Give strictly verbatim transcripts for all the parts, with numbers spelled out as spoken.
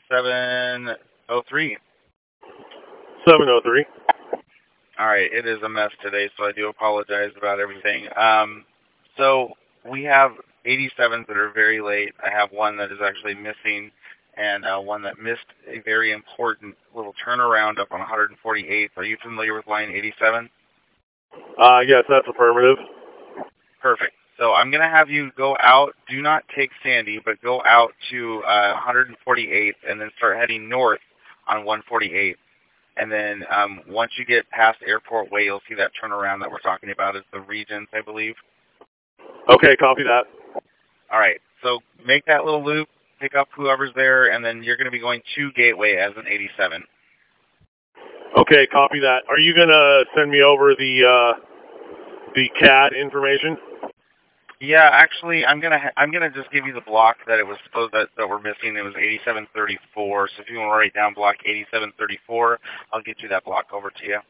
seven oh three. seven oh three. All right, it is a mess today, so I do apologize about everything. Um, so we have eighty-sevens that are very late. I have one that is actually missing, and uh, one that missed a very important little turnaround up on one forty-eighth. Are you familiar with line eighty-seven? Uh, yes, that's affirmative. Perfect. So I'm going to have you go out. Do not take Sandy, but go out to uh, one forty-eighth and then start heading north on one forty-eighth. And then um, once you get past Airport Way, you'll see that turnaround that we're talking about. It's the Regents, I believe. Okay, copy that. All right. So make that little loop, pick up whoever's there, and then you're going to be going to Gateway as an eighty-seven. Okay, copy that. Are you going to send me over the uh, the C A D information? Yeah, actually, I'm gonna ha- I'm gonna just give you the block that it was supposed that, that we're missing. It was eighty-seven thirty-four. So if you want to write down block eighty-seven thirty-four, I'll get you that block over to you.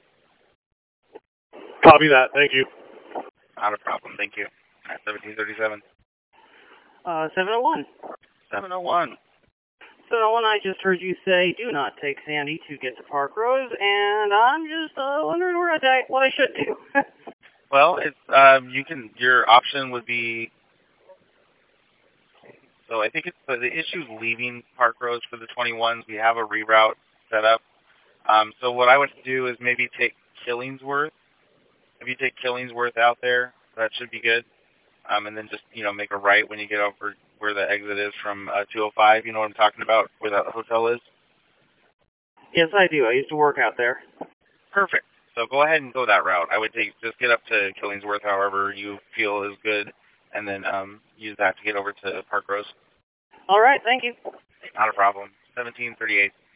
Copy that. Thank you. Not a problem. Thank you. At seventeen thirty-seven. Uh, seven oh one. seven oh one. seven oh one, I just heard you say, do not take Sandy to get to Parkrose, and I'm just uh, wondering where I di- what I should do. Well, it's um, you can. Your option would be. So I think it's the, the issue is leaving Parkrose for the twenty-ones. We have a reroute set up. Um, so what I would do is maybe take Killingsworth. If you take Killingsworth out there, that should be good. Um, and then just you know make a right when you get over where the exit is from uh, two oh five. You know what I'm talking about, where that hotel is. Yes, I do. I used to work out there. Perfect. So go ahead and go that route. I would take just get up to Killingsworth, however you feel is good, and then um, use that to get over to Parkrose. All right, thank you. Not a problem. seventeen thirty-eight.